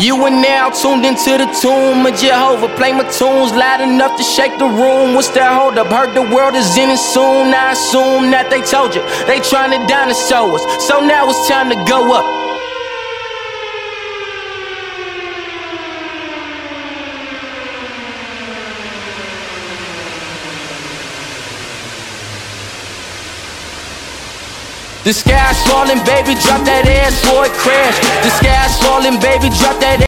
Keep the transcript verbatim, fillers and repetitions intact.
You are now tuned into the tomb of Jehovah. Play my tunes loud enough to shake the room. What's that hold up? Heard the world is ending soon. I assume that they told you they trying to dinosaur us, so now it's time to go up. The sky's falling, baby, drop that ass, boy, crash. The sky's falling, baby, drop that ass.